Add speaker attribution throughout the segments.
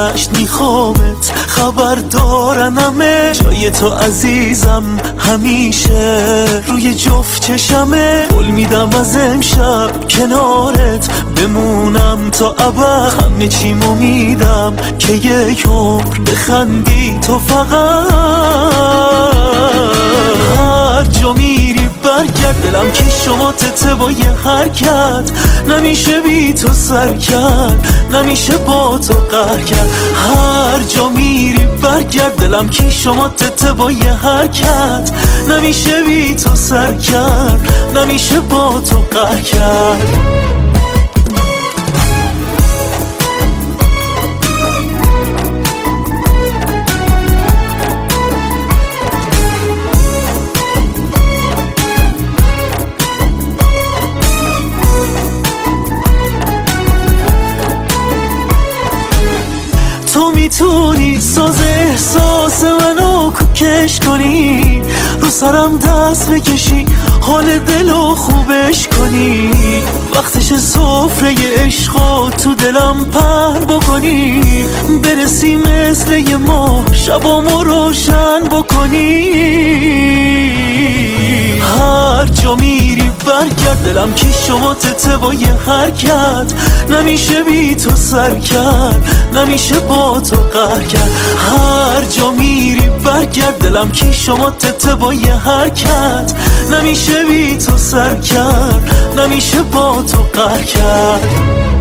Speaker 1: گذشت میخوامت، خبر دارن همه جای تو عزیزم همیشه روی جفت چشمه. قول میدم از امشب کنارت بمونم تا ابد، همه چیمو میدم که یک عمر بخندی تو فقط. هر جا میری برگرد، دلم که شما تته با یه حرکت نمیشه بی تو سر کرد، نمیشه با تو قهر کرد. هر جا میری برگرد، دلم که شما تته با یه حرکت نمیشه بی تو سر کرد، نمیشه با تو قهر کرد. تو میتونی ساز احساس منو کوکش کنی، رو سرم دست بکشی، حال دلو خوبش کنی. وقتش سفره عشقا تو دلم پر بکنی، برسی مثل یه ماه شبامو روشن بکنی. هر جا میری برگرد، دلم که شما تته با یه حرکت نمیشه بی تو سر کرد، نمیشه با تو قهر کرد. هر جا میری برگرد، دلم که شما تته با یه حرکت نمیشه بی تو سر کرد، نمیشه با تو قهر کرد.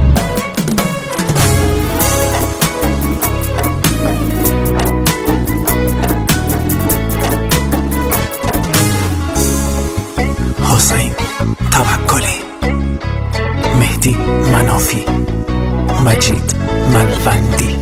Speaker 1: حسین توکلی، مهدی منافی، مجید ملوندی.